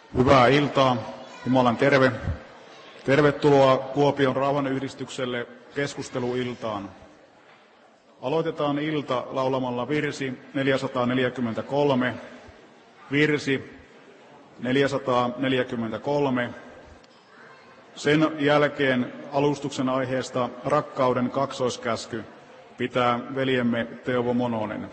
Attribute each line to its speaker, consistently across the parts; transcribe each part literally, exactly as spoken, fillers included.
Speaker 1: Hyvää iltaa. Jumalan terve. Tervetuloa Kuopion rauhanyhdistykselle keskusteluiltaan. Aloitetaan ilta laulamalla virsi neljäsataaneljäkymmentäkolme, virsi neljäsataaneljäkymmentäkolme. Sen jälkeen alustuksen aiheesta rakkauden kaksoiskäsky pitää veljemme Teuvo Mononen.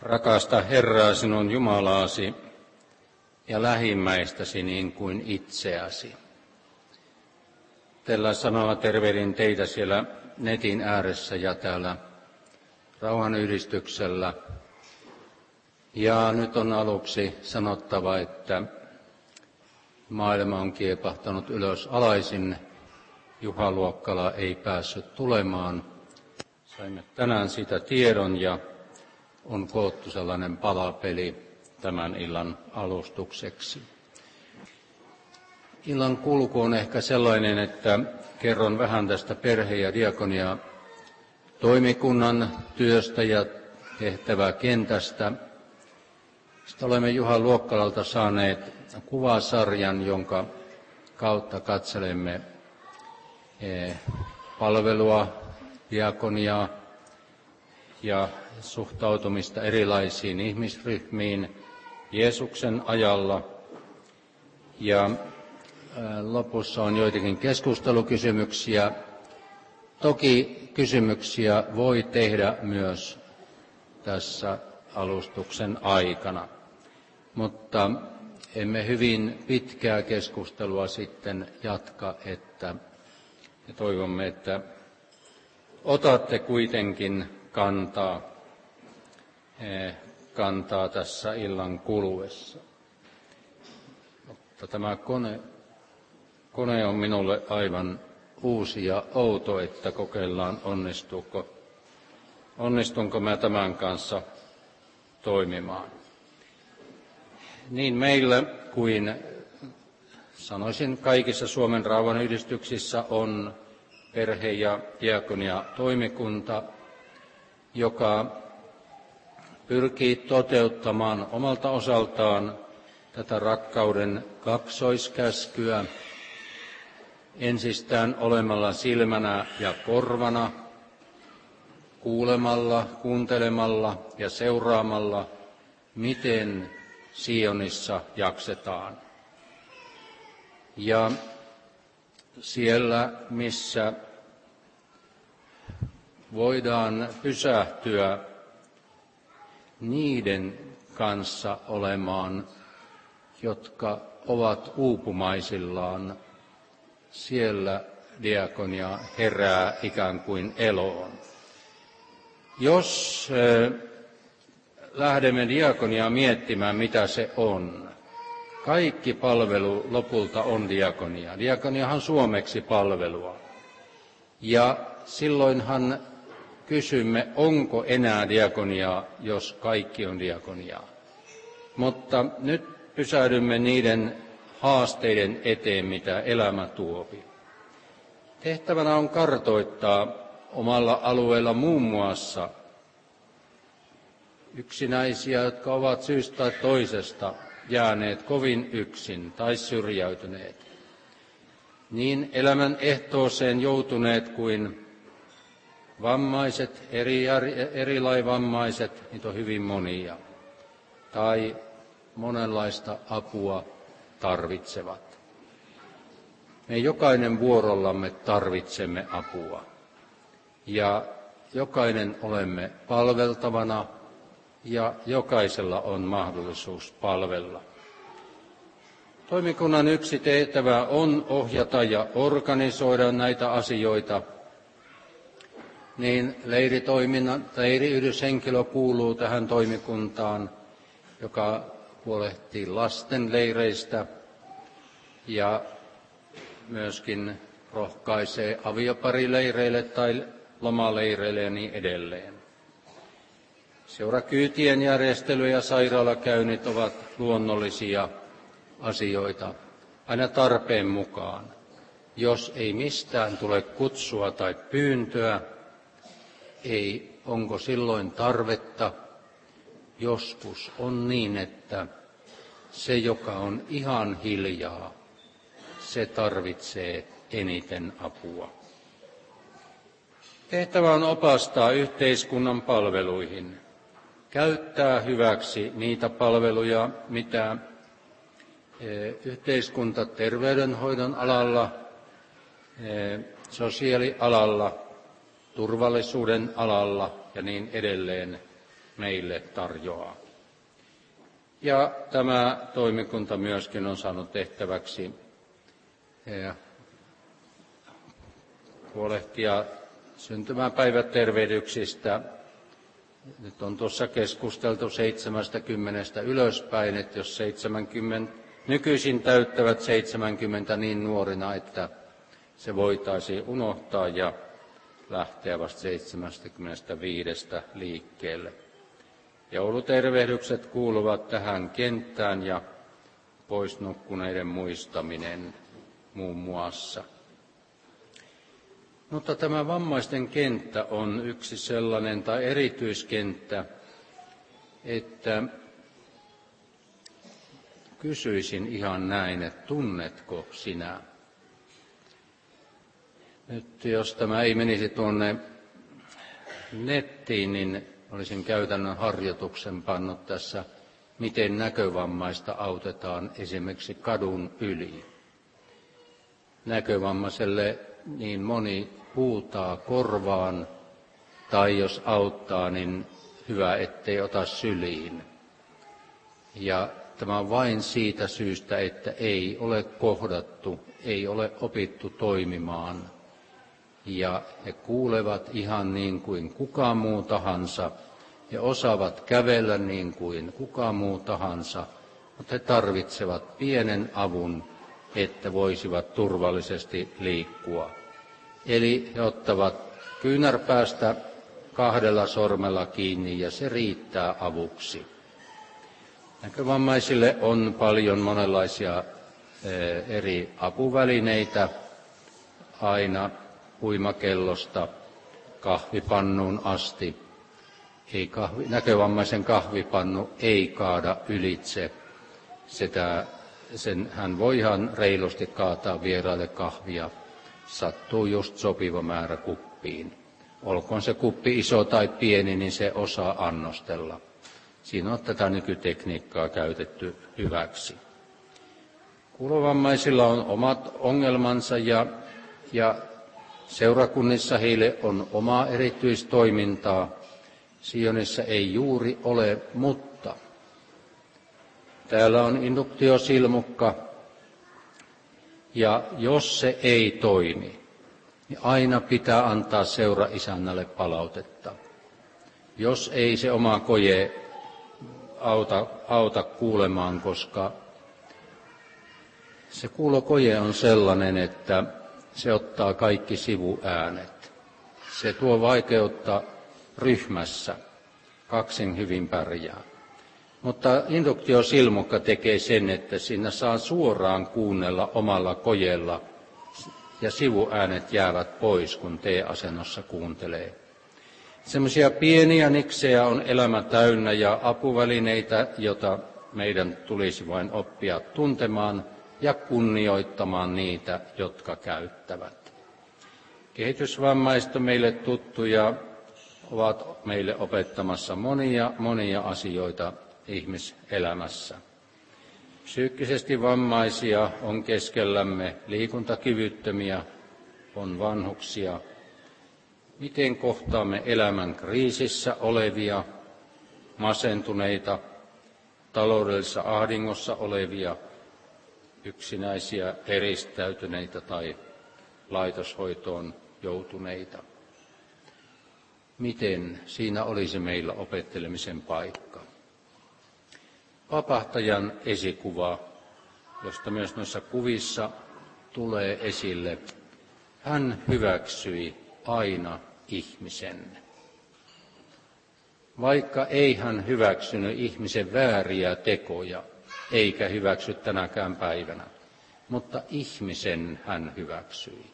Speaker 2: Rakasta Herraa sinun Jumalaasi ja lähimmäistäsi niin kuin itseäsi. Tällä sanalla tervehdin teitä siellä netin ääressä ja täällä rauhanyhdistyksellä. Ja nyt on aluksi sanottava, että maailma on kiepahtanut ylös alaisin. Juha Luokkala ei päässyt tulemaan. Saimme tänään siitä tiedon ja on koottu sellainen palapeli tämän illan alustukseksi. Illan kulku on ehkä sellainen, että kerron vähän tästä perhe- ja diakonia toimikunnan työstä ja tehtäväkentästä. Sitten olemme Juha Luokkalalta saaneet kuvasarjan, jonka kautta katselemme palvelua, diakoniaa ja suhtautumista erilaisiin ihmisryhmiin Jeesuksen ajalla. Ja lopussa on joitakin keskustelukysymyksiä. Toki kysymyksiä voi tehdä myös tässä alustuksen aikana, mutta emme hyvin pitkää keskustelua sitten jatka, että ja toivomme, että otatte kuitenkin kantaa, kantaa tässä illan kuluessa. Mutta tämä kone, kone on minulle aivan uusi ja outo, että kokeillaan onnistuuko, onnistunko mä tämän kanssa toimimaan. Niin meillä kuin sanoisin kaikissa Suomen rauhanyhdistyksissä on perhe- ja diakonia toimikunta, joka pyrkii toteuttamaan omalta osaltaan tätä rakkauden kaksoiskäskyä, ensistään olemalla silmänä ja korvana, kuulemalla, kuuntelemalla ja seuraamalla, miten Sionissa jaksetaan. Ja siellä, missä voidaan pysähtyä niiden kanssa olemaan, jotka ovat uupumaisillaan, siellä diakonia herää ikään kuin eloon. Jos äh, lähdemme diakoniaa miettimään, mitä se on, kaikki palvelu lopulta on diakonia. Diakoniahan suomeksi palvelua. Ja silloinhan kysymme, onko enää diakoniaa, jos kaikki on diakoniaa. Mutta nyt pysähdymme niiden haasteiden eteen, mitä elämä tuopi. Tehtävänä on kartoittaa omalla alueella muun muassa yksinäisiä, jotka ovat syystä tai toisesta jääneet kovin yksin tai syrjäytyneet. Niin elämän ehtooseen joutuneet kuin vammaiset, eri, erilaisvammaiset, niitä on hyvin monia, tai monenlaista apua tarvitsevat. Me jokainen vuorollamme tarvitsemme apua ja jokainen olemme palveltavana ja jokaisella on mahdollisuus palvella. Toimikunnan yksi tehtävä on ohjata ja organisoida näitä asioita. Niin leiritoiminnan, leiriyhdyshenkilö kuuluu tähän toimikuntaan, joka huolehtii lasten leireistä ja myöskin rohkaisee avioparileireille tai lomaleireille ja niin edelleen. Seurakyytien järjestely ja sairaalakäynnit ovat luonnollisia asioita aina tarpeen mukaan. Jos ei mistään tule kutsua tai pyyntöä, ei, onko silloin tarvetta? Joskus on niin, että se, joka on ihan hiljaa, se tarvitsee eniten apua. Tehtävä on opastaa yhteiskunnan palveluihin, käyttää hyväksi niitä palveluja, mitä yhteiskunta terveydenhoidon alalla, sosiaalialalla, turvallisuuden alalla ja niin edelleen meille tarjoaa. Ja tämä toimikunta myöskin on saanut tehtäväksi huolehtia syntymäpäivätervehdyksistä. Nyt on tuossa keskusteltu seitsemästäkymmenestä ylöspäin, että jos seitsemänkymmentä, nykyisin täyttävät seitsemänkymmentä niin nuorina, että se voitaisiin unohtaa ja lähteä vasta seitsemästäkymmenestäviidestä liikkeelle. Joulutervehdykset kuuluvat tähän kenttään ja poisnukkuneiden muistaminen muun muassa. Mutta tämä vammaisten kenttä on yksi sellainen tai erityiskenttä, että kysyisin ihan näin, että tunnetko sinä? Nyt jos tämä ei menisi tuonne nettiin, niin olisin käytännön harjoituksen pannut tässä, miten näkövammaista autetaan esimerkiksi kadun yli. Näkövammaiselle niin moni huutaa korvaan, tai jos auttaa, niin hyvä, ettei ota syliin. Ja tämä on vain siitä syystä, että ei ole kohdattu, ei ole opittu toimimaan. Ja he kuulevat ihan niin kuin kuka muu tahansa, he osaavat kävellä niin kuin kuka muu tahansa, mutta he tarvitsevat pienen avun, että voisivat turvallisesti liikkua. Eli he ottavat kyynärpäästä kahdella sormella kiinni ja se riittää avuksi. Näkövammaisille on paljon monenlaisia eri apuvälineitä, aina uimakellosta kahvipannuun asti. Ei kahvi, näkövammaisen kahvipannu ei kaada ylitse. Sitä, sen, hän voi ihan reilusti kaataa vieraille kahvia. Sattuu just sopiva määrä kuppiin. Olkoon se kuppi iso tai pieni, niin se osaa annostella. Siinä on tätä nykytekniikkaa käytetty hyväksi. Kuulovammaisilla on omat ongelmansa ja, ja seurakunnissa heille on omaa erityistoimintaa. Sionissa ei juuri ole, mutta täällä on induktiosilmukka, ja jos se ei toimi, niin aina pitää antaa seuraisännälle palautetta. Jos ei se oma koje auta, auta kuulemaan, koska se kuulokoje on sellainen, että se ottaa kaikki sivuäänet. Se tuo vaikeutta ryhmässä, kaksin hyvin pärjää. Mutta induktiosilmukka tekee sen, että siinä saa suoraan kuunnella omalla kojella ja sivuäänet jäävät pois, kun T-asennossa kuuntelee. Semmoisia pieniä niksejä on elämä täynnä ja apuvälineitä, joita meidän tulisi vain oppia tuntemaan ja kunnioittamaan niitä, jotka käyttävät. Kehitysvammaiset on meille tuttuja, ovat meille opettamassa monia, monia asioita ihmiselämässä. Psyykkisesti vammaisia on keskellämme, liikuntakyvyttömiä, on vanhuksia. Miten kohtaamme elämän kriisissä olevia, masentuneita, taloudellisessa ahdingossa olevia, yksinäisiä, eristäytyneitä tai laitoshoitoon joutuneita? Miten siinä olisi meillä opettelemisen paikka? Vapahtajan esikuva, josta myös noissa kuvissa tulee esille, hän hyväksyi aina ihmisen. Vaikka ei hän hyväksynyt ihmisen vääriä tekoja, eikä hyväksy tänäkään päivänä, mutta ihmisen hän hyväksyi.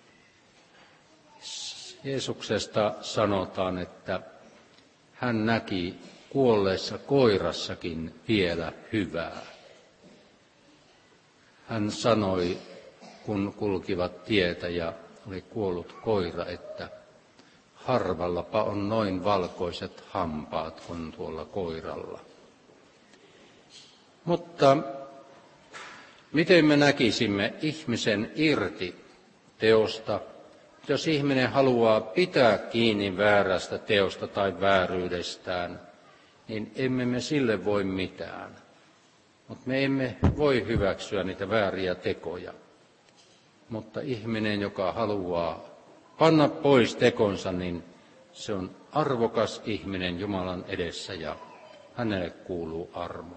Speaker 2: Jeesuksesta sanotaan, että hän näki kuolleessa koirassakin vielä hyvää. Hän sanoi, kun kulkivat tietä ja oli kuollut koira, että harvallapa on noin valkoiset hampaat kuin tuolla koiralla. Mutta miten me näkisimme ihmisen irti teosta, jos ihminen haluaa pitää kiinni väärästä teosta tai vääryydestään, niin emme me sille voi mitään. Mutta me emme voi hyväksyä niitä vääriä tekoja. Mutta ihminen, joka haluaa panna pois tekonsa, niin se on arvokas ihminen Jumalan edessä ja hänelle kuuluu armo.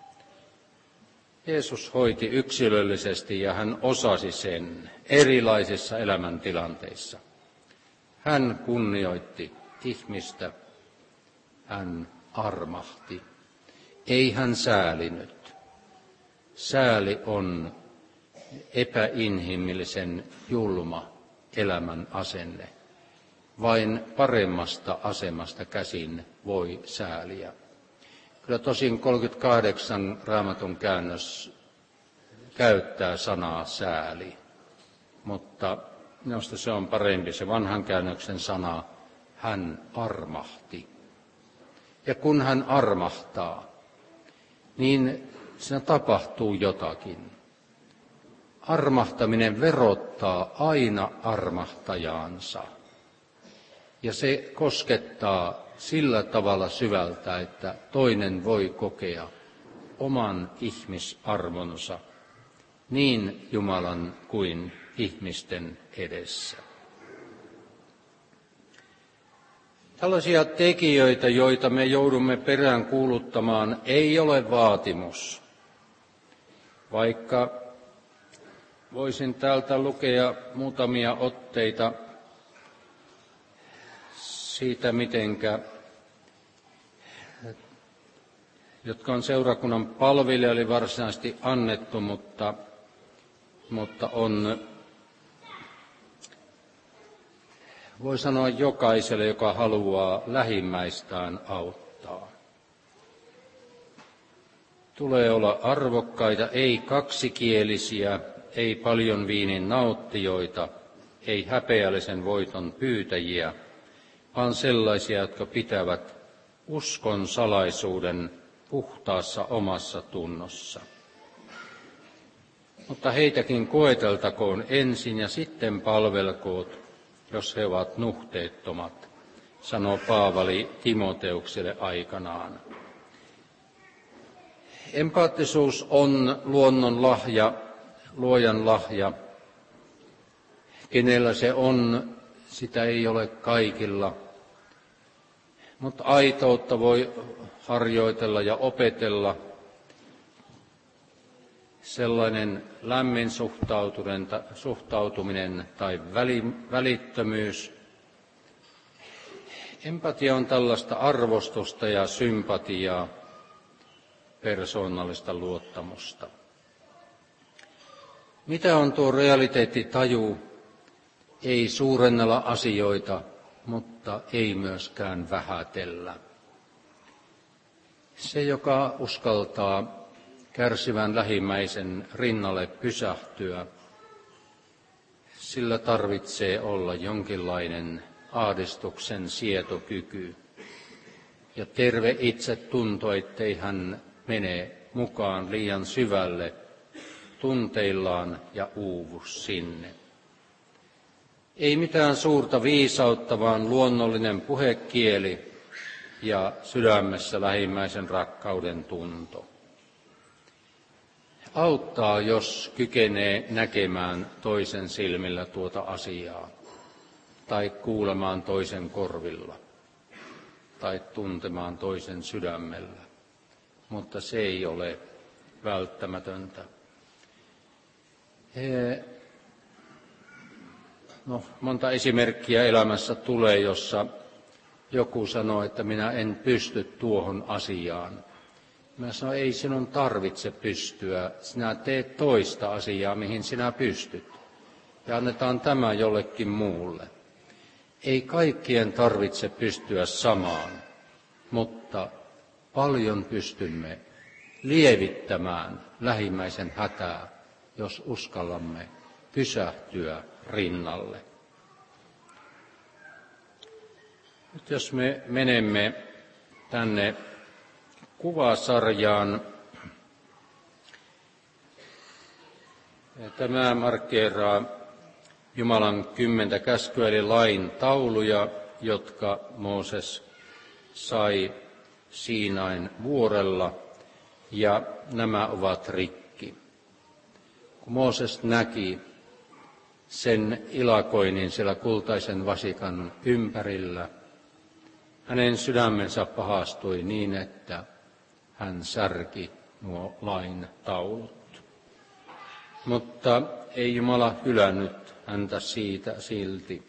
Speaker 2: Jeesus hoiti yksilöllisesti ja hän osasi sen erilaisissa elämäntilanteissa. Hän kunnioitti ihmistä, hän armahti, ei hän säälinyt. Sääli on epäinhimillisen julma elämän asenne. Vain paremmasta asemasta käsin voi sääliä. Kyllä tosin kolmekymmentäkahdeksan Raamatun käännös käyttää sanaa sääli, mutta minusta se on parempi se vanhan käännöksen sana, hän armahti. Ja kun hän armahtaa, niin siinä tapahtuu jotakin. Armahtaminen verottaa aina armahtajaansa. Ja se koskettaa sillä tavalla syvältä, että toinen voi kokea oman ihmisarvonsa niin Jumalan kuin ihmisten edessä. Tällaisia tekijöitä, joita me joudumme perään kuuluttamaan, ei ole vaatimus. Vaikka voisin täältä lukea muutamia otteita siitä, mitenkä, jotka on seurakunnan palvelijoille varsinaisesti annettu, mutta, mutta on, voi sanoa jokaiselle, joka haluaa lähimmäistään auttaa. Tulee olla arvokkaita, ei kaksikielisiä, ei paljon viinin nauttijoita, ei häpeällisen voiton pyytäjiä, vaan sellaisia, jotka pitävät uskon salaisuuden puhtaassa omassa tunnossa. Mutta heitäkin koeteltakoon ensin ja sitten palvelkoot, jos he ovat nuhteettomat, sanoo Paavali Timoteukselle aikanaan. Empaattisuus on luonnon lahja, luojan lahja. Kenellä se on, sitä ei ole kaikilla. Mutta aitoutta voi harjoitella ja opetella. Sellainen lämmin suhtautuminen tai välittömyys. Empatia on tällaista arvostusta ja sympatiaa, persoonallista luottamusta. Mitä on tuo realiteettitaju? Ei suurennella asioita, mutta ei myöskään vähätellä. Se, joka uskaltaa kärsivän lähimmäisen rinnalle pysähtyä, sillä tarvitsee olla jonkinlainen ahdistuksen sietokyky ja terve itsetunto, ettei hän mene mukaan liian syvälle tunteillaan ja uuvu sinne. Ei mitään suurta viisautta, vaan luonnollinen puhekieli ja sydämessä lähimmäisen rakkauden tunto. Auttaa, jos kykenee näkemään toisen silmillä tuota asiaa, tai kuulemaan toisen korvilla, tai tuntemaan toisen sydämellä, mutta se ei ole välttämätöntä. He, no, monta esimerkkiä elämässä tulee, jossa joku sanoo, että minä en pysty tuohon asiaan. Mä sanoin, ei sinun tarvitse pystyä, sinä teet toista asiaa, mihin sinä pystyt. Ja annetaan tämä jollekin muulle. Ei kaikkien tarvitse pystyä samaan, mutta paljon pystymme lievittämään lähimmäisen hätää, jos uskallamme pysähtyä rinnalle. Nyt jos me menemme tänne kuvasarjaan, tämä markkeeraa Jumalan kymmentä käskyä eli lain tauluja, jotka Mooses sai Siinain vuorella, ja nämä ovat rikki. Kun Mooses näki sen ilakoinnin siellä kultaisen vasikan ympärillä, hänen sydämensä pahastui niin, että hän särki nuo lain taulut. Mutta ei Jumala hylännyt häntä siitä silti.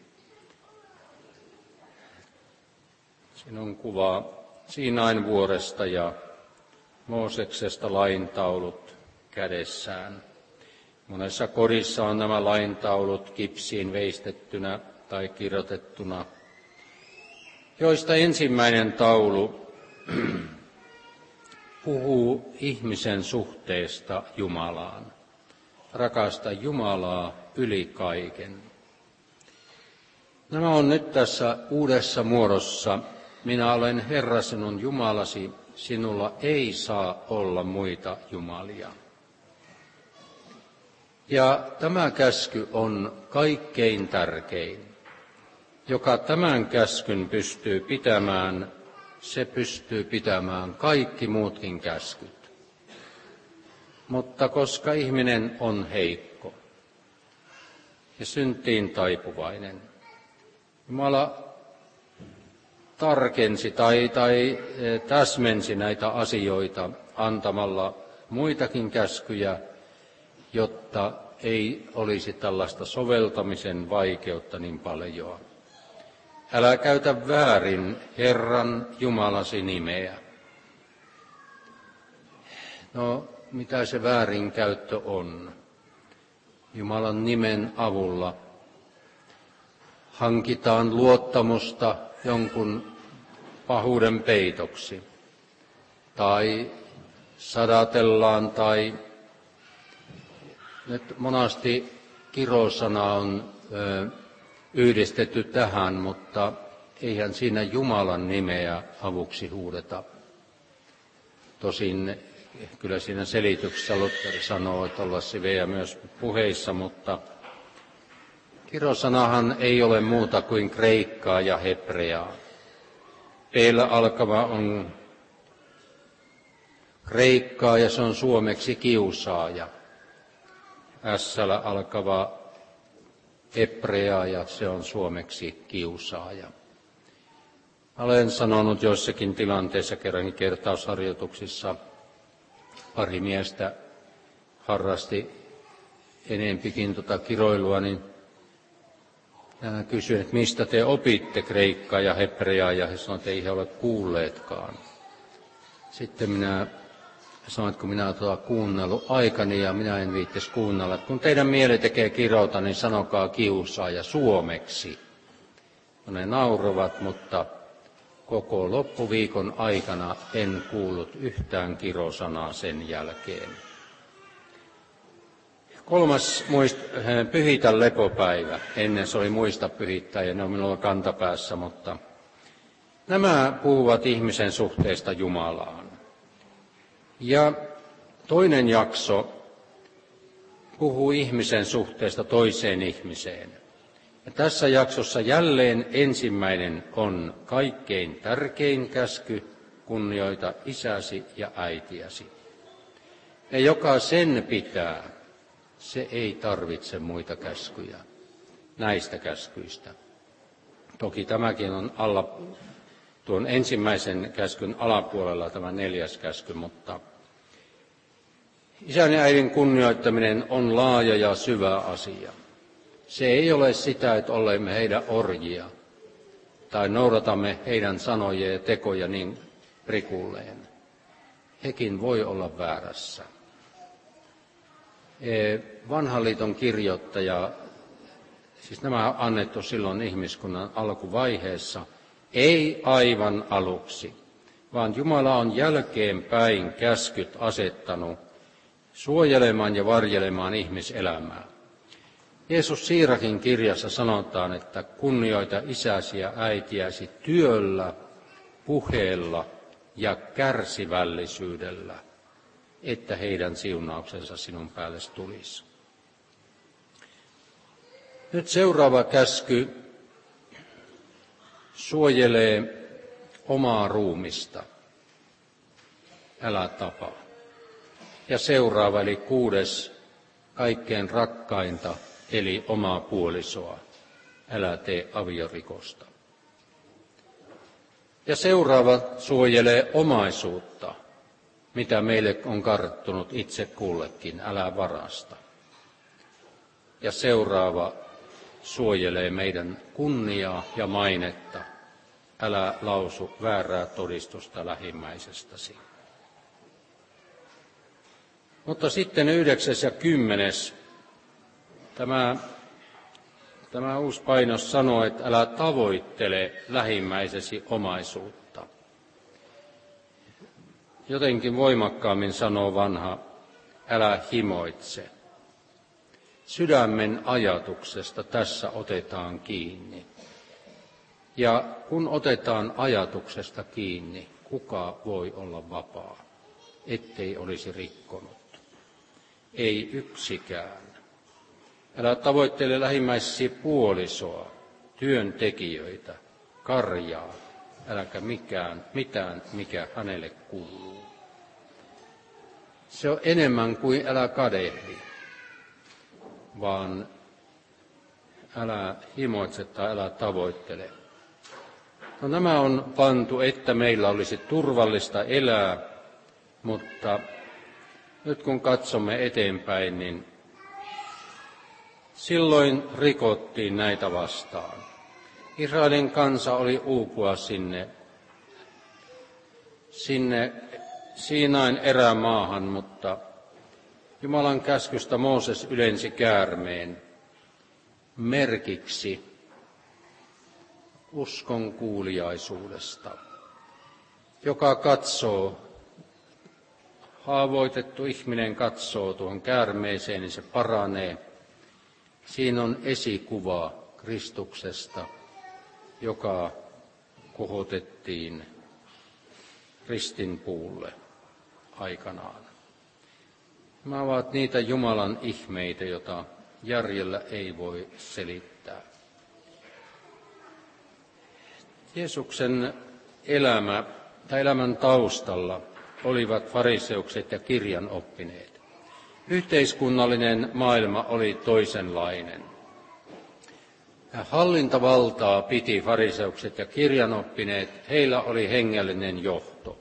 Speaker 2: Siinä on kuva Siinain vuoresta ja Mooseksesta laintaulut kädessään. Monessa kodissa on nämä laintaulut kipsiin veistettynä tai kirjoitettuna, joista ensimmäinen taulu puhuu ihmisen suhteesta Jumalaan. Rakasta Jumalaa yli kaiken. Nämä on nyt tässä uudessa muodossa. Minä olen Herra sinun Jumalasi, sinulla ei saa olla muita jumalia. Ja tämä käsky on kaikkein tärkein. Joka tämän käskyn pystyy pitämään, se pystyy pitämään kaikki muutkin käskyt. Mutta koska ihminen on heikko ja syntiin taipuvainen, Jumala tarkensi tai, tai täsmensi näitä asioita antamalla muitakin käskyjä, jotta ei olisi tällaista soveltamisen vaikeutta niin paljon. Älä käytä väärin Herran Jumalasi nimeä. No, mitä se väärinkäyttö on? Jumalan nimen avulla hankitaan luottamusta jonkun pahuuden peitoksi, tai sadatellaan, tai nyt monasti kirosana on ö, yhdistetty tähän, mutta eihän siinä Jumalan nimeä avuksi huudeta. Tosin kyllä siinä selityksessä Luther sanoo, että olla sivejä myös puheissa, mutta kirosanahan ei ole muuta kuin kreikkaa ja hebreaa. P-llä alkava on kreikkaa ja se on suomeksi kiusaaja. S-llä alkava hebreaa ja se on suomeksi kiusaaja. Olen sanonut joissakin tilanteissa kerrankin kertausharjoituksissa, pari miestä harrasti enempikin tota kiroilua, niin minä kysyin, että mistä te opitte kreikkaa ja hebreaa, ja he sanoivat, että ei he ole kuulleetkaan. Sitten minä sanoin, että kun minä olen kuunnellut aikani ja minä en viittis kuunnella, että kun teidän mieli tekee kirota, niin sanokaa kiusaaja suomeksi. No ne nauroivat, mutta koko loppuviikon aikana en kuullut yhtään kirosanaa sen jälkeen. Kolmas muist, pyhitä lepopäivä. Ennen se oli muista pyhittää ja ne on minulla kantapäässä, mutta nämä puhuvat ihmisen suhteesta Jumalaan. Ja toinen jakso puhuu ihmisen suhteesta toiseen ihmiseen. Ja tässä jaksossa jälleen ensimmäinen on kaikkein tärkein käsky, kunnioita isäsi ja äitiäsi. Ja joka sen pitää, se ei tarvitse muita käskyjä näistä käskyistä. Toki tämäkin on alla, tuon ensimmäisen käskyn alapuolella tämä neljäs käsky, mutta isän ja äidin kunnioittaminen on laaja ja syvä asia. Se ei ole sitä, että olemme heidän orjia tai noudatamme heidän sanoja ja tekoja niin prikulleen. Hekin voi olla väärässä. Vanhan liiton kirjoittaja, siis nämä on annettu silloin ihmiskunnan alkuvaiheessa, ei aivan aluksi, vaan Jumala on jälkeenpäin käskyt asettanut suojelemaan ja varjelemaan ihmiselämää. Jeesus Siirakin kirjassa sanotaan, että kunnioita isäsi ja äitiäsi työllä, puheella ja kärsivällisyydellä, että heidän siunauksensa sinun päällesi tulisi. Nyt seuraava käsky suojelee omaa ruumista. älä tapa. Ja seuraava, eli kuudes, kaikkein rakkainta, eli omaa puolisoa, älä tee aviorikosta. Ja seuraava suojelee omaisuutta, mitä meille on karttunut itse kullekin, älä varasta. Ja seuraava suojelee meidän kunniaa ja mainetta, älä lausu väärää todistusta lähimmäisestäsi. Mutta sitten yhdeksäs ja kymmenes, tämä, tämä uusi painos sanoo, että älä tavoittele lähimmäisesi omaisuutta. Jotenkin voimakkaammin sanoo vanha, älä himoitse. Sydämen ajatuksesta tässä otetaan kiinni. Ja kun otetaan ajatuksesta kiinni, kuka voi olla vapaa, ettei olisi rikkonut? Ei yksikään. Älä tavoittele lähimmäisesi puolisoa, työntekijöitä, karjaa, äläkä mikään, mitään, mikä hänelle kuuluu. Se on enemmän kuin älä kadehdi, vaan älä himoitse tai älä tavoittele. No, nämä on pantu, että meillä olisi turvallista elää, mutta nyt kun katsomme eteenpäin, niin silloin rikottiin näitä vastaan. Israelin kansa oli uupua sinne, sinne Siinain erämaahan, mutta Jumalan käskystä Mooses ylensi käärmeen merkiksi uskon kuuliaisuudesta. Joka katsoo, haavoitettu ihminen katsoo tuohon käärmeeseen, niin se paranee. Siinä on esikuva Kristuksesta, joka kohotettiin ristinpuulle aikanaan. Nämä ovat niitä Jumalan ihmeitä, joita järjellä ei voi selittää. Jeesuksen elämä tai elämän taustalla olivat fariseukset ja kirjanoppineet. Yhteiskunnallinen maailma oli toisenlainen. Hallintavaltaa piti fariseukset ja kirjanoppineet, heillä oli hengellinen johto.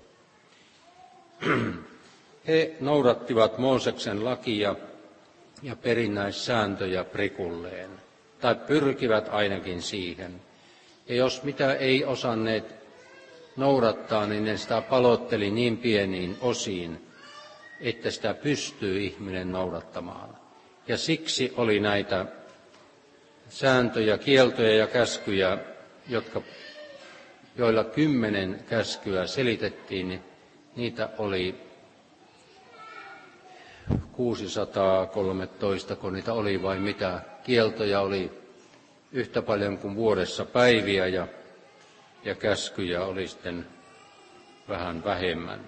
Speaker 2: He noudattivat Mooseksen lakia ja perinnäissääntöjä prikulleen, tai pyrkivät ainakin siihen. Ja jos mitä ei osanneet noudattaa, niin ne sitä palotteli niin pieniin osiin, että sitä pystyy ihminen noudattamaan. Ja siksi oli näitä sääntöjä, kieltoja ja käskyjä, jotka, joilla kymmenen käskyä selitettiin, niin niitä oli kuusisataakolmetoista, kun niitä oli vai mitä. Kieltoja oli yhtä paljon kuin vuodessa päiviä ja, ja käskyjä oli sitten vähän vähemmän.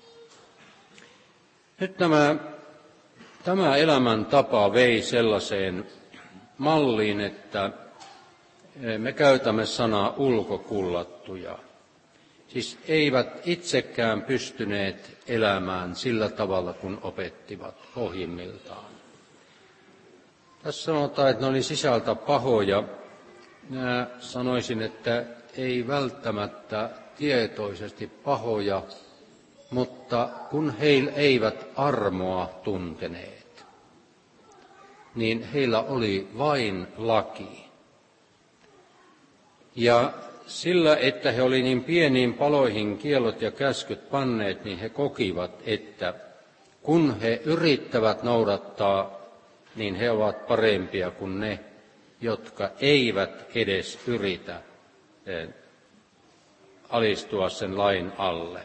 Speaker 2: Nyt nämä, tämä elämäntapa vei sellaiseen malliin, että me käytämme sanaa ulkokullattuja. Siis eivät itsekään pystyneet elämään sillä tavalla, kun opettivat pohjimmiltaan. Tässä sanotaan, että ne oli sisältä pahoja. Minä sanoisin, että ei välttämättä tietoisesti pahoja, mutta kun he eivät armoa tunteneet, niin heillä oli vain laki. Ja sillä, että he oli niin pieniin paloihin kiellot ja käskyt panneet, niin he kokivat, että kun he yrittävät noudattaa, niin he ovat parempia kuin ne, jotka eivät edes yritä alistua sen lain alle.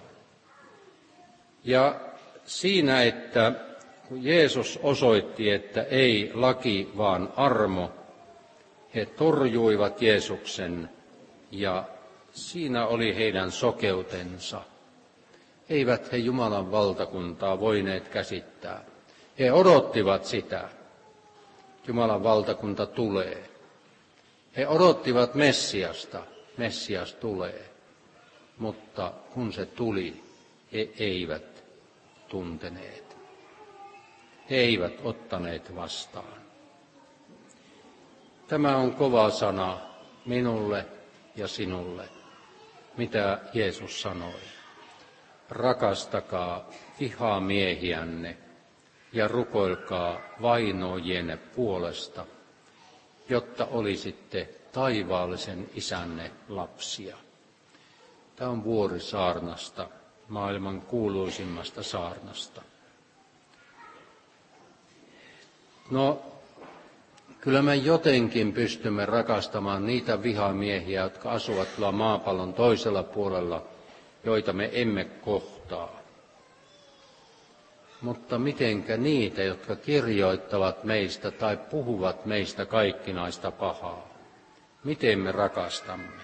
Speaker 2: Ja siinä, että kun Jeesus osoitti, että ei laki, vaan armo, he torjuivat Jeesuksen ja siinä oli heidän sokeutensa. Eivät he Jumalan valtakuntaa voineet käsittää. He odottivat sitä. Jumalan valtakunta tulee. He odottivat Messiasta. Messias tulee. Mutta kun se tuli, he eivät tunteneet. He eivät ottaneet vastaan. Tämä on kova sana minulle ja sinulle, mitä Jeesus sanoi. Rakastakaa vihamiehiänne ja rukoilkaa vainojienne puolesta, jotta olisitte taivaallisen isänne lapsia. Tämä on Vuorisaarnasta, maailman kuuluisimmasta saarnasta. No, kyllä me jotenkin pystymme rakastamaan niitä vihamiehiä, jotka asuvat tuolla maapallon toisella puolella, joita me emme kohtaa. Mutta mitenkä niitä, jotka kirjoittavat meistä tai puhuvat meistä kaikkinaista pahaa? Miten me rakastamme?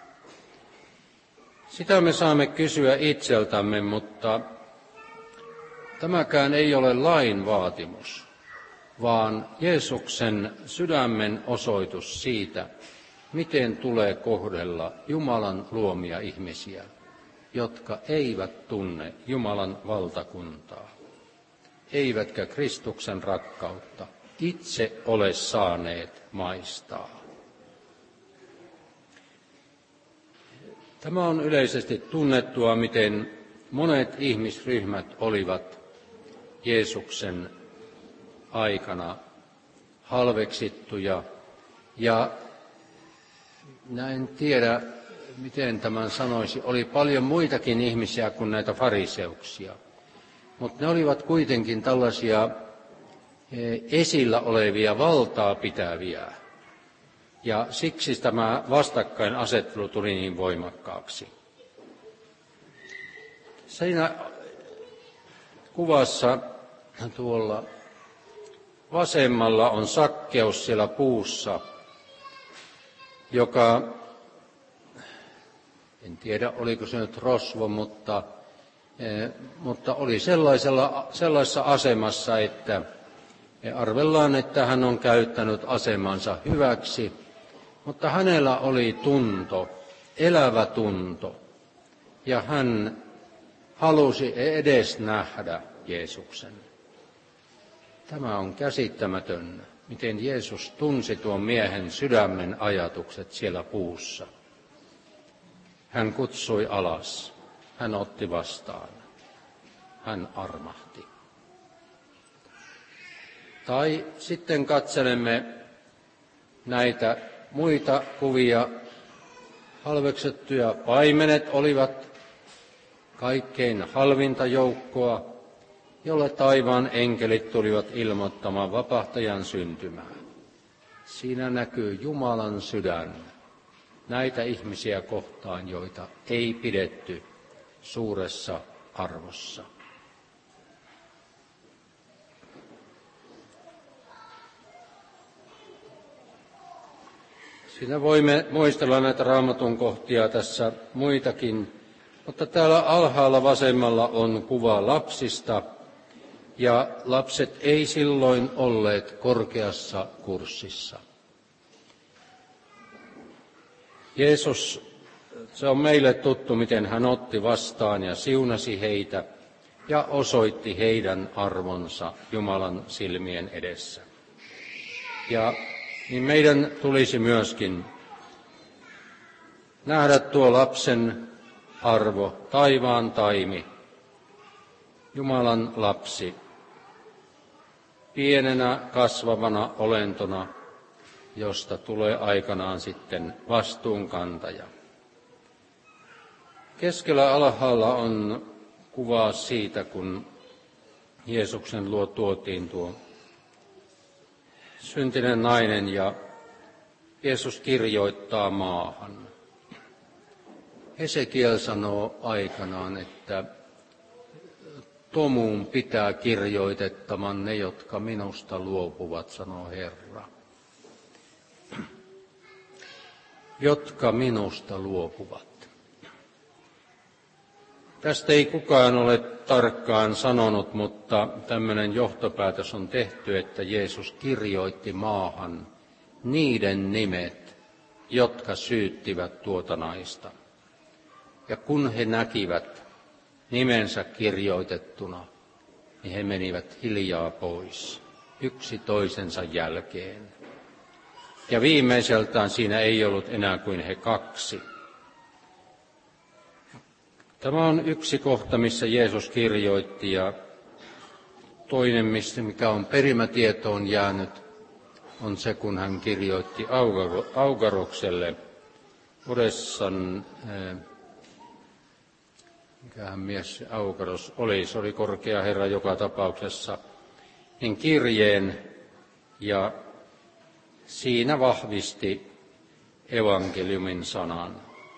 Speaker 2: Sitä me saamme kysyä itseltämme, mutta tämäkään ei ole lain vaatimus, vaan Jeesuksen sydämen osoitus siitä, miten tulee kohdella Jumalan luomia ihmisiä, jotka eivät tunne Jumalan valtakuntaa, eivätkä Kristuksen rakkautta itse ole saaneet maistaa. Tämä on yleisesti tunnettua, miten monet ihmisryhmät olivat Jeesuksen aikana halveksittuja. Ja en tiedä, miten tämän sanoisi, oli paljon muitakin ihmisiä kuin näitä fariseuksia. Mutta ne olivat kuitenkin tällaisia esillä olevia valtaa pitäviä. Ja siksi tämä vastakkainasettelu tuli niin voimakkaaksi. Siinä kuvassa tuolla vasemmalla on Sakkeus siellä puussa, joka, en tiedä oliko se nyt rosvo, mutta, eh, mutta oli sellaisella, sellaisessa asemassa, että arvellaan, että hän on käyttänyt asemansa hyväksi, mutta hänellä oli tunto, elävä tunto, ja hän halusi edes nähdä Jeesuksen. Tämä on käsittämätön, miten Jeesus tunsi tuon miehen sydämen ajatukset siellä puussa. Hän kutsui alas, hän otti vastaan, hän armahti. Tai sitten katselemme näitä muita kuvia. Halveksettuja paimenet olivat kaikkein halvinta joukkoa, jolle taivaan enkelit tulivat ilmoittamaan vapahtajan syntymää. Siinä näkyy Jumalan sydän näitä ihmisiä kohtaan, joita ei pidetty suuressa arvossa. Siinä voimme muistella näitä Raamatun kohtia tässä muitakin, mutta täällä alhaalla vasemmalla on kuva lapsista, ja lapset ei silloin olleet korkeassa kurssissa. Jeesus, se on meille tuttu, miten hän otti vastaan ja siunasi heitä ja osoitti heidän arvonsa Jumalan silmien edessä. Ja niin meidän tulisi myöskin nähdä tuo lapsen arvo, taivaan taimi, Jumalan lapsi, pienenä kasvavana olentona, josta tulee aikanaan sitten vastuunkantaja. Keskellä alhaalla on kuvaa siitä, kun Jeesuksen luo tuotiin tuo syntinen nainen ja Jeesus kirjoittaa maahan. Hesekiel sanoo aikanaan, että tomuun pitää kirjoitettaman ne, jotka minusta luopuvat, sanoo Herra. Jotka minusta luopuvat. Tästä ei kukaan ole tarkkaan sanonut, mutta tämmöinen johtopäätös on tehty, että Jeesus kirjoitti maahan niiden nimet, jotka syyttivät tuota naista. Ja kun he näkivät nimensä kirjoitettuna, niin he menivät hiljaa pois, yksi toisensa jälkeen. Ja viimeiseltään siinä ei ollut enää kuin he kaksi. Tämä on yksi kohta, missä Jeesus kirjoitti, ja toinen, mikä on perimätietoon jäänyt, on se, kun hän kirjoitti Augarokselle Odessan, mikähän mies se Augaros oli, se oli korkea herra joka tapauksessa, niin kirjeen, ja siinä vahvisti evankeliumin sanan.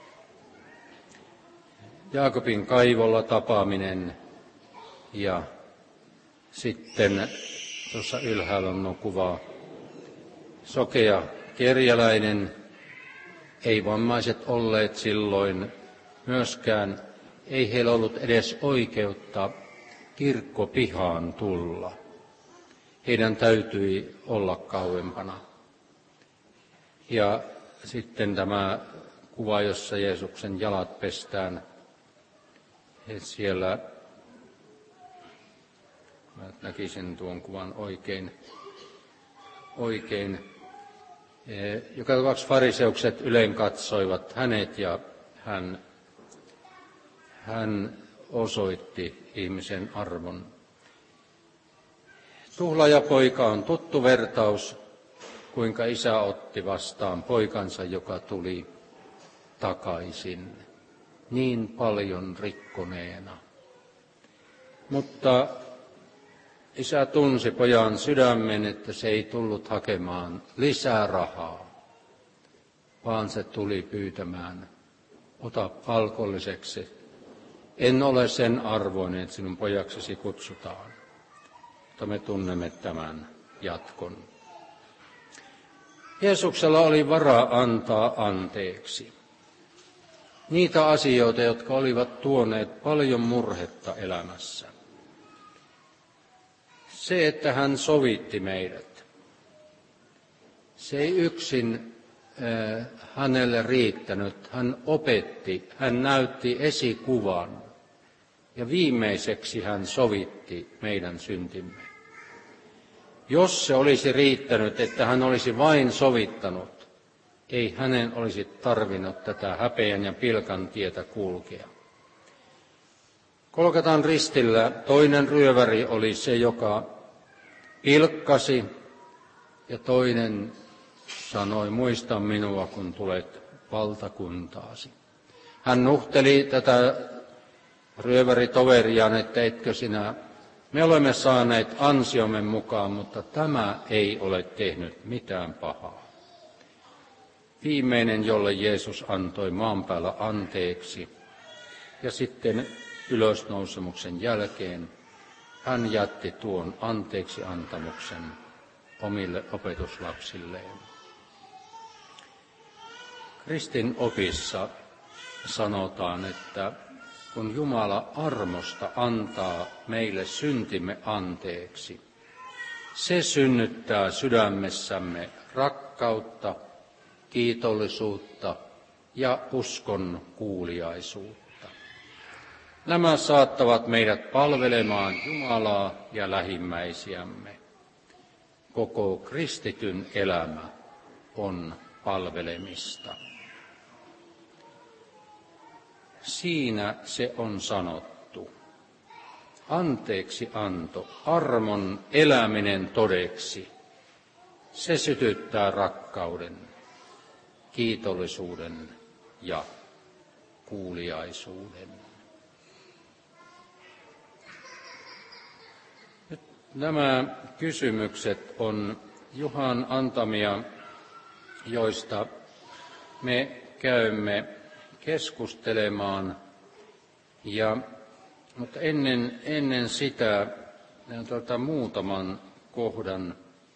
Speaker 2: Jaakobin kaivolla tapaaminen, ja sitten tuossa ylhäällä on kuva sokea kerjäläinen, ei vammaiset olleet silloin myöskään, ei heillä ollut edes oikeutta kirkkopihaan tulla. Heidän täytyi olla kauempana. Ja sitten tämä kuva, jossa Jeesuksen jalat pestään, he siellä, mä näkisin tuon kuvan oikein, oikein. Joka tapauksessa fariseukset ylen katsoivat hänet, ja hän, hän osoitti ihmisen arvon. Tuhlaajapoika on tuttu vertaus, kuinka isä otti vastaan poikansa, joka tuli takaisin niin paljon rikkoneena. Mutta isä tunsi pojan sydämen, että se ei tullut hakemaan lisää rahaa, vaan se tuli pyytämään, ota palkolliseksi. En ole sen arvoinen, että sinun pojaksesi kutsutaan. Mutta me tunnemme tämän jatkon. Jeesuksella oli varaa antaa anteeksi niitä asioita, jotka olivat tuoneet paljon murhetta elämässä. Se, että hän sovitti meidät, se ei yksin äh, hänelle riittänyt. Hän opetti, hän näytti esikuvan ja viimeiseksi hän sovitti meidän syntimme. Jos se olisi riittänyt, että hän olisi vain sovittanut, ei hänen olisi tarvinnut tätä häpeän ja pilkan tietä kulkea. Golgatan ristillä toinen ryöväri oli se, joka pilkkasi, ja toinen sanoi, muista minua, kun tulet valtakuntaasi. Hän nuhteli tätä ryöväritoveriaan, että etkö sinä, me olemme saaneet ansiomme mukaan, mutta tämä ei ole tehnyt mitään pahaa. Viimeinen, jolle Jeesus antoi maan päällä anteeksi, ja sitten ylösnousemuksen jälkeen hän jätti tuon anteeksi antamuksen omille opetuslapsilleen. Kristin opissa sanotaan, että kun Jumala armosta antaa meille syntimme anteeksi, se synnyttää sydämessämme rakkautta, kiitollisuutta ja uskon kuuliaisuutta. Nämä saattavat meidät palvelemaan Jumalaa ja lähimmäisiämme. Koko kristityn elämä on palvelemista. Siinä se on sanottu. Anteeksi anto, armon eläminen todeksi, se sytyttää rakkauden, kiitollisuuden ja kuuliaisuuden. Nyt nämä kysymykset on Juhan antamia, joista me käymme keskustelemaan. Ja, mutta ennen, ennen sitä tuota, muutaman kohdan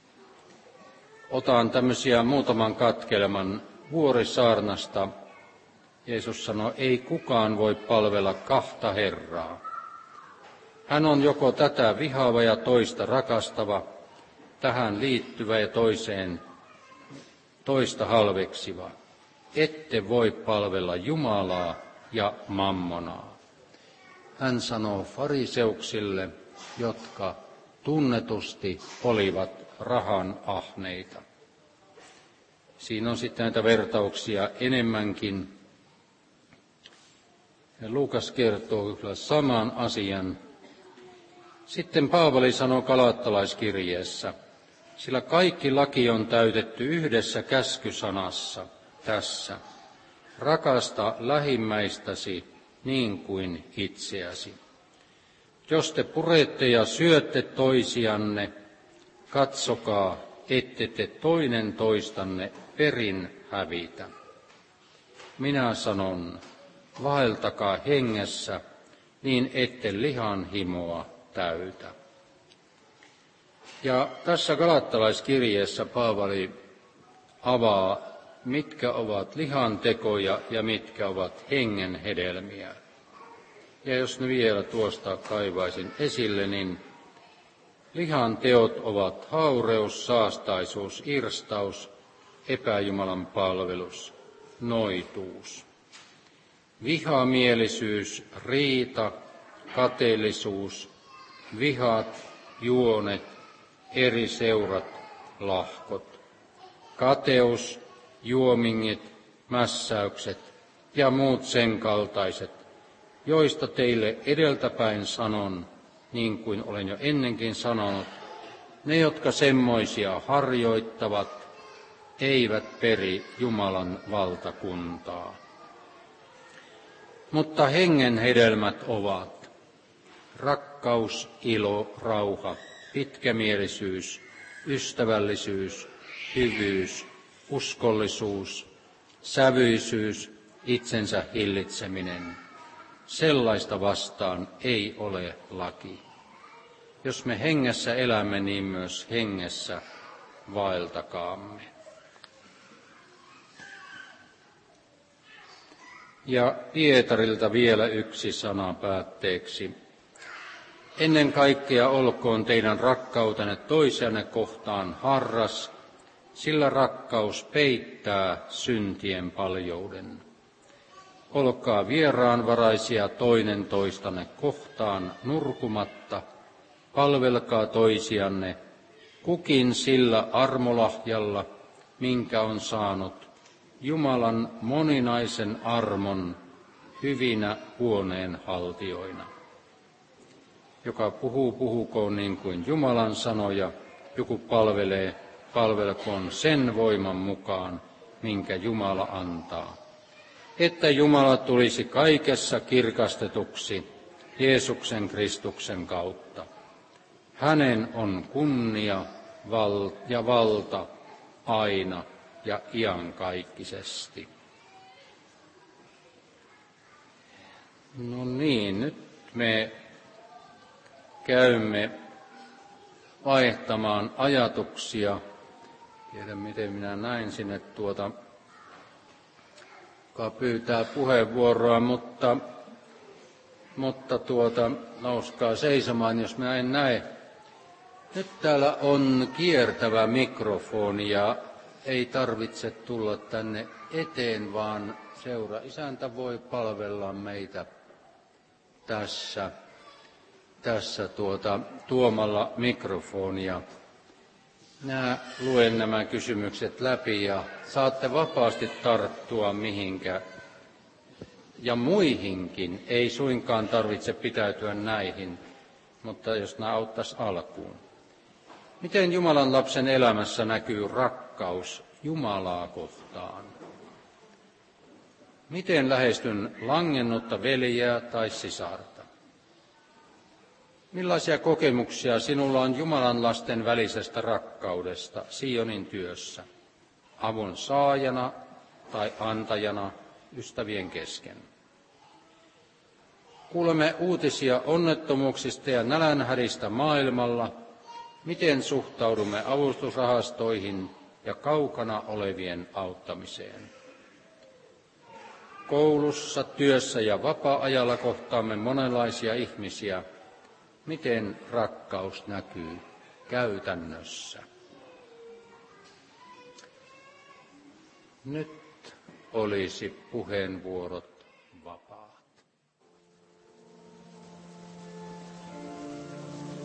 Speaker 2: otan tämmöisiä muutaman katkelman Vuorisaarnasta. Jeesus sanoi, ei kukaan voi palvella kahta Herraa. Hän on joko tätä vihaava ja toista rakastava, tähän liittyvä ja toiseen toista halveksiva. Ette voi palvella Jumalaa ja mammonaa. Hän sanoo fariseuksille, jotka tunnetusti olivat rahan ahneita. Siinä on sitten näitä vertauksia enemmänkin. Ja Luukas kertoo kyllä saman asian. Sitten Paavali sanoo galattalaiskirjeessä, sillä kaikki laki on täytetty yhdessä käskysanassa tässä. Rakasta lähimmäistäsi niin kuin itseäsi. Jos te purette ja syötte toisianne, katsokaa, ette te toinen toistanne perin hävitä. Minä sanon, vaeltakaa hengessä, niin ette lihan himoa täytä. Ja tässä galattalaiskirjeessä Paavali avaa, mitkä ovat lihan tekoja ja mitkä ovat hengen hedelmiä. Ja jos ne vielä tuosta kaivaisin esille, niin lihan teot ovat haureus, saastaisuus, irstaus, epäjumalan palvelus, noituus. Vihamielisyys, riita, kateellisuus, vihat, juonet, eri seurat, lahkot. Kateus, juomingit, mässäykset ja muut sen kaltaiset, joista teille edeltäpäin sanon, niin kuin olen jo ennenkin sanonut, ne, jotka semmoisia harjoittavat, eivät peri Jumalan valtakuntaa. Mutta hengen hedelmät ovat rakkaus, ilo, rauha, pitkämielisyys, ystävällisyys, hyvyys, uskollisuus, sävyisyys, itsensä hillitseminen. Sellaista vastaan ei ole laki. Jos me hengessä elämme, niin myös hengessä vaeltakaamme. Ja Pietarilta vielä yksi sana päätteeksi. Ennen kaikkea olkoon teidän rakkautenne toisianne kohtaan harras, sillä rakkaus peittää syntien paljouden. Olkaa vieraanvaraisia toinen toistanne kohtaan nurkumatta, palvelkaa toisianne, kukin sillä armolahjalla, minkä on saanut Jumalan moninaisen armon hyvinä huoneenhaltijoina. Joka puhuu, puhukoon niin kuin Jumalan sanoja, joku palvelee, palvelkoon sen voiman mukaan, minkä Jumala antaa. Että Jumala tulisi kaikessa kirkastetuksi Jeesuksen Kristuksen kautta. Hänen on kunnia val- ja valta aina ja iankaikkisesti. No niin, nyt me käymme vaihtamaan ajatuksia. Tiedän, miten minä näin sinne tuota, joka pyytää puheenvuoroa, mutta, mutta tuota, nouskaa seisomaan, jos minä en näe. Nyt täällä on kiertävä mikrofoni ja ei tarvitse tulla tänne eteen, vaan seuraisäntä voi palvella meitä tässä, tässä tuota, tuomalla mikrofonia. Minä luen nämä kysymykset läpi ja saatte vapaasti tarttua mihinkä. Ja muihinkin, ei suinkaan tarvitse pitäytyä näihin, mutta jos nämä auttaisi alkuun. Miten Jumalan lapsen elämässä näkyy rakkaus Jumalaa kohtaan? Miten lähestyn langennutta veljeä tai sisarta? Millaisia kokemuksia sinulla on Jumalan lasten välisestä rakkaudesta Sionin työssä, avun saajana tai antajana ystävien kesken? Kuulemme uutisia onnettomuuksista ja nälänhädistä maailmalla. Miten suhtaudumme avustusrahastoihin ja kaukana olevien auttamiseen? Koulussa, työssä ja vapaa-ajalla kohtaamme monenlaisia ihmisiä. Miten rakkaus näkyy käytännössä? Nyt olisi puheenvuorot vapaat.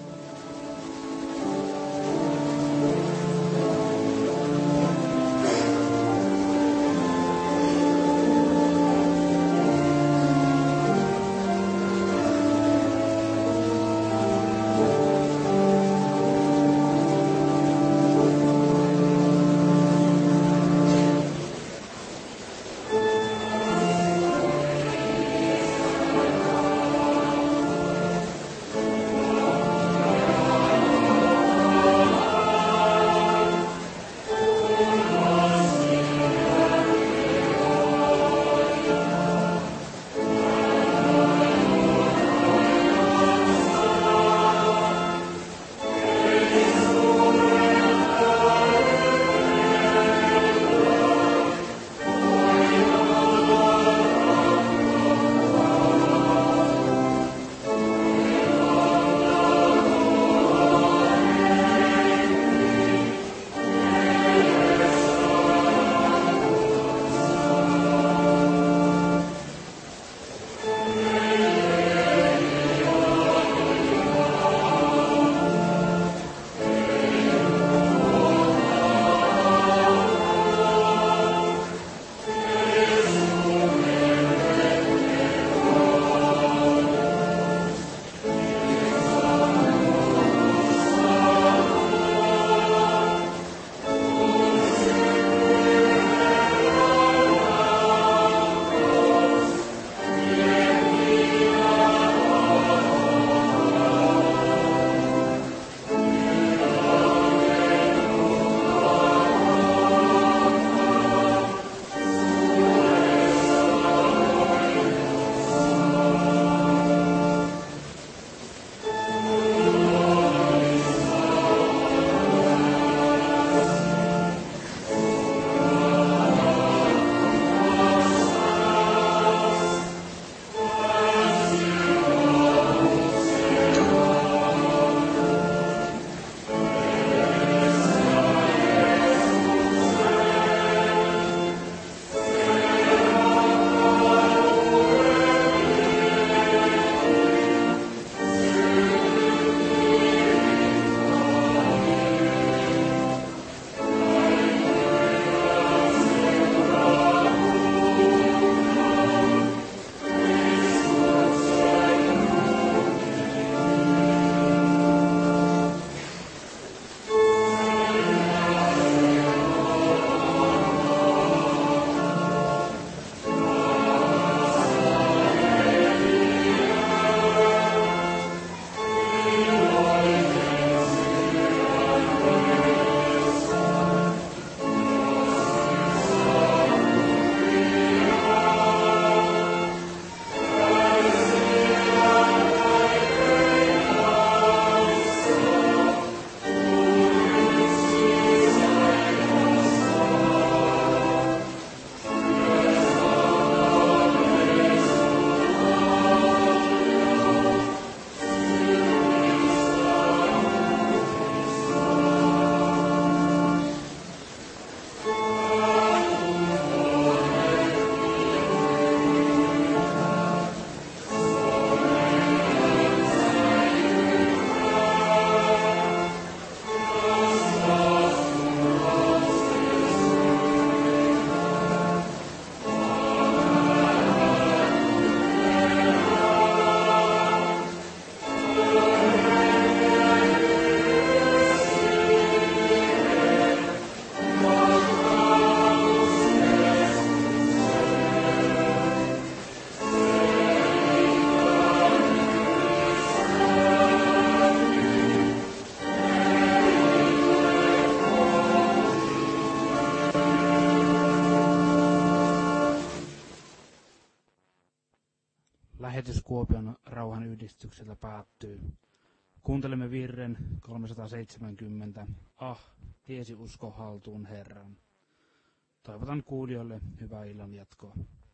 Speaker 3: lähetys Kuopion rauhanyhdistykseltä päättyy. Kuuntelemme virren kolmesataaseitsemänkymmentä. Ah, tiesi usko haltuun Herran. Toivotan kuulijoille hyvää illan jatkoa.